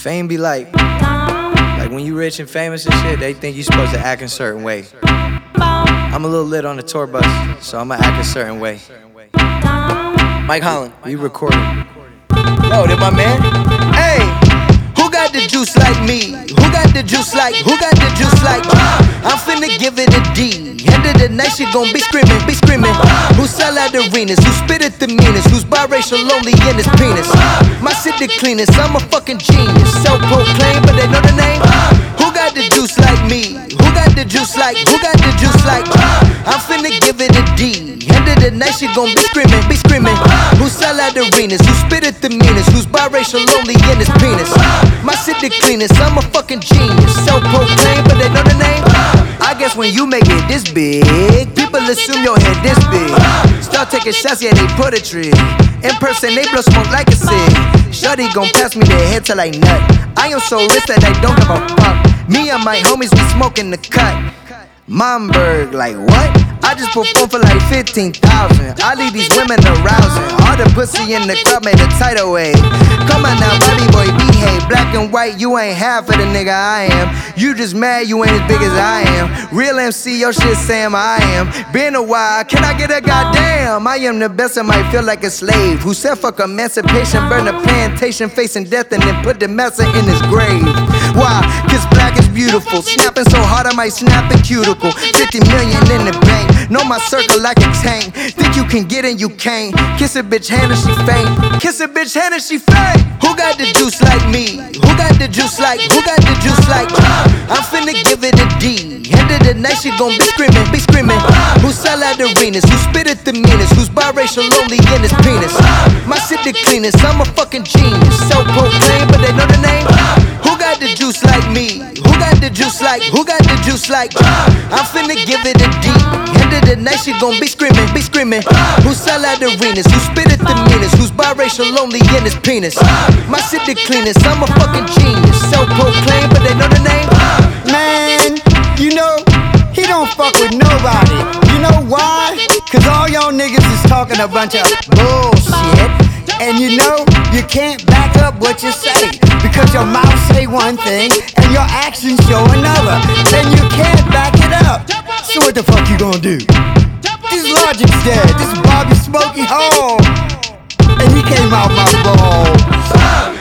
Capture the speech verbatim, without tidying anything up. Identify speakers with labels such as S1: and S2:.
S1: Fame be like, like when you rich and famous and shit, they think you supposed to act in a certain way. I'm a little lit on the tour bus, so I'ma act a certain way. Mike Holland, we recording. Yo, that my man? Hey, who got the juice like me? Who got the juice like, who got the juice like me? I'm finna give it a D. End of the night, she gon' be screaming, be screaming. Who sell out arenas, who spit at the meanest, who's biracial only in his penis. My city cleanest, I'm a fucking genius. Self-proclaimed, but they know the name. Who got the juice like me? Who got the juice like, who got the juice like me? I'm finna give it a D. End of the night, she gon' be screaming, be screaming. Who sell out arenas, who spit at the meanest, who's biracial only in his penis. My city cleanest, I'm a fucking genius. Self-proclaimed, but they know the name. I guess when you make it this big, people assume your head this big. Start taking shots, yeah, they put a tree. In person, they blow smoke like a cig. Shorty gon' pass me their head till I nut. I am so rich that I don't give a fuck. Me and my homies, we smoking the cut. Momberg, like what? I just performed for like fifteen thousand. I leave these women arousing. All the pussy in the club made a tidal wave. Come on now, body boy, behave. Black and white, you ain't half of the nigga I am. You just mad you ain't as big as I am. Real M C, your shit Sam, I am. Been a while, can I get a goddamn? I am the best, I might feel like a slave who said fuck emancipation, burn a plantation, facing death and then put the master in his grave. Why? Cause black is beautiful. Snapping so hard I might snap a cuticle. fifty million in the bank. Know my circle like a tank. Think you can get in, you can't. Kiss a bitch hand and she faint. Kiss a bitch hand and she faint. Who got the juice like me? Who got the juice like, who got the juice like me? I'm finna give it a D. End of the night, she gon' be screaming, be screaming. Who sell out arenas, who spit at the meanest, who's biracial only in his penis. My city cleanest, I'm a fucking genius. Self-proclaimed, but they know the name. Who got the juice like me? Who got the juice like, who got the juice like me? I'm finna give it a D. End of the night, she gon' be screaming, be screaming. Who sell out arenas, who spit at the meanest, who's biracial only in his penis. My city cleanest, I'm a fucking genius. Self-proclaimed, but they know the name.
S2: Man, you know, he don't fuck with nobody. You know why? Cause all y'all niggas is talking a bunch of bullshit. And you know, you can't back up what you say. Because your mouth say one thing and your actions show another. Then you can't back it up. So what the fuck you gonna do? This Logic's dead. This is Bobby Smokey Hall. And he came out my balls.